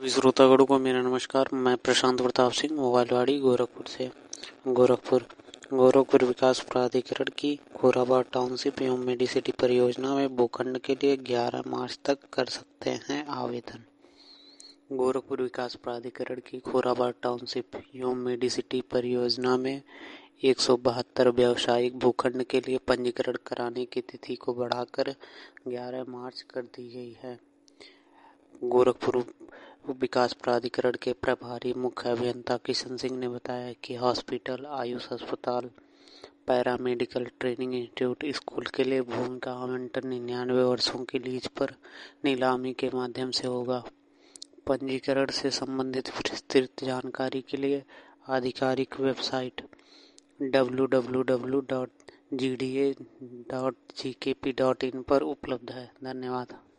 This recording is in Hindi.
सभी श्रोतागणों को मेरा नमस्कार। मैं प्रशांत प्रताप सिंह, मोबाइलवाड़ी, गोरखपुर से। गोरखपुर विकास प्राधिकरण की खोराबाड़ टाउनशिप एवं मेडिसिटी परियोजना में भूखंड के लिए 11 मार्च तक कर सकते हैं आवेदन। गोरखपुर विकास प्राधिकरण की खोराबाड़ टाउनशिप एवं मेडिसिटी परियोजना में 172 व्यावसायिक भूखंड के लिए पंजीकरण कराने की तिथि को बढ़ाकर 11 मार्च कर दी गई है। गोरखपुर विकास प्राधिकरण के प्रभारी मुख्य अभियंता किशन सिंह ने बताया कि हॉस्पिटल, आयुष अस्पताल, पैरामेडिकल ट्रेनिंग इंस्टीट्यूट, स्कूल के लिए भूमि का आवंटन 99 वर्षों की लीज पर नीलामी के माध्यम से होगा। पंजीकरण से संबंधित विस्तृत जानकारी के लिए आधिकारिक वेबसाइट www.gda.gkp.in पर उपलब्ध है। धन्यवाद।